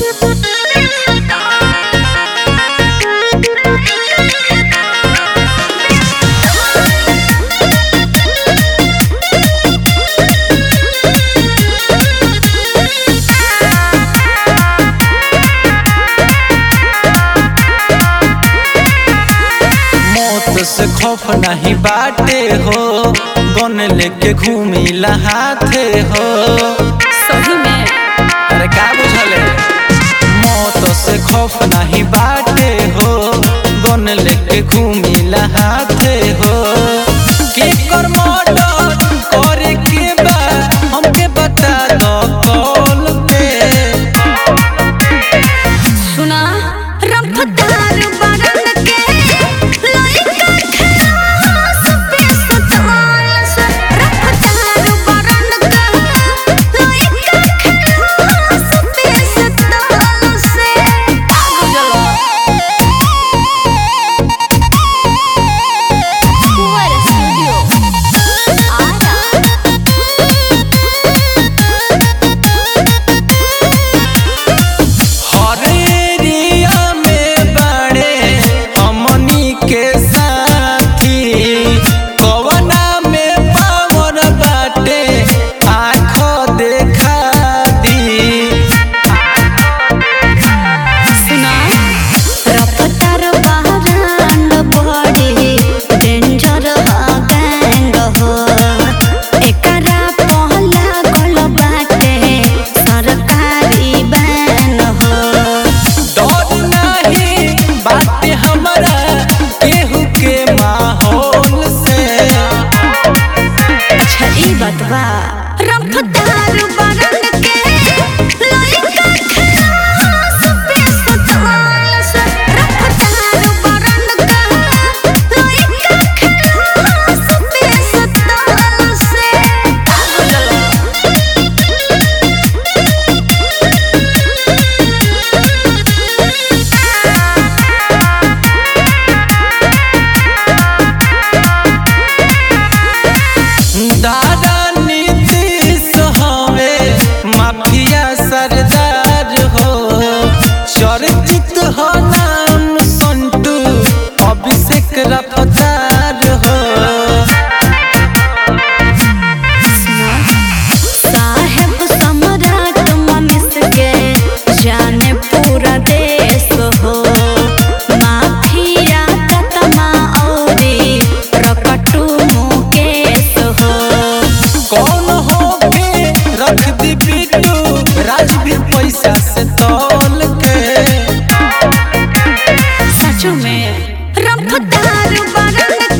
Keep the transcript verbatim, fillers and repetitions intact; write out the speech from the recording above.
से खौफ नहीं बाटे हो, गन लेके घूमी लहाते हो। सही में अरे का बुझले, मौत से खौफ नहीं बाटे हो, गन लेके घूमी लहाते हो। के कर मर्डर करे के बा हमके बता दो कॉल पे। सुना रफ्तार बरन के लइका खलास पे सताल से। रफ्तार बरन के लइका खलास पे सताल से। कुंवर स्टूडियो आरा। हर एरिया में बड़े हमनी के साथी, कवना में पावर बाटे आँख देखा दी। सुना रफ्तार बहरान बड़ी डेंजर ह गैंग हो। एकरा पहला गल बाटे सरकारी बैन हो। डर नहीं बाटे हमारा केहू के माहौल से। अच्छा ई बात बा। रफ्तार बरन के लइका खलास पे सताल से। रफ्तार बरन के लइका खलास पे सताल से। दादा नीतीश हवे माफिया सरदार हो। चर्चित हो नाम संटू अभिषेक रफ्तार हो। साहेब सम्राट मनीष के जाने पूरा देश हो। माफिया ततमा औरी रकटू मुकेश हो। कौन हो के रख दी बिट्टू राजवीर पैसा से तौल के। सच में रफ्तार बरन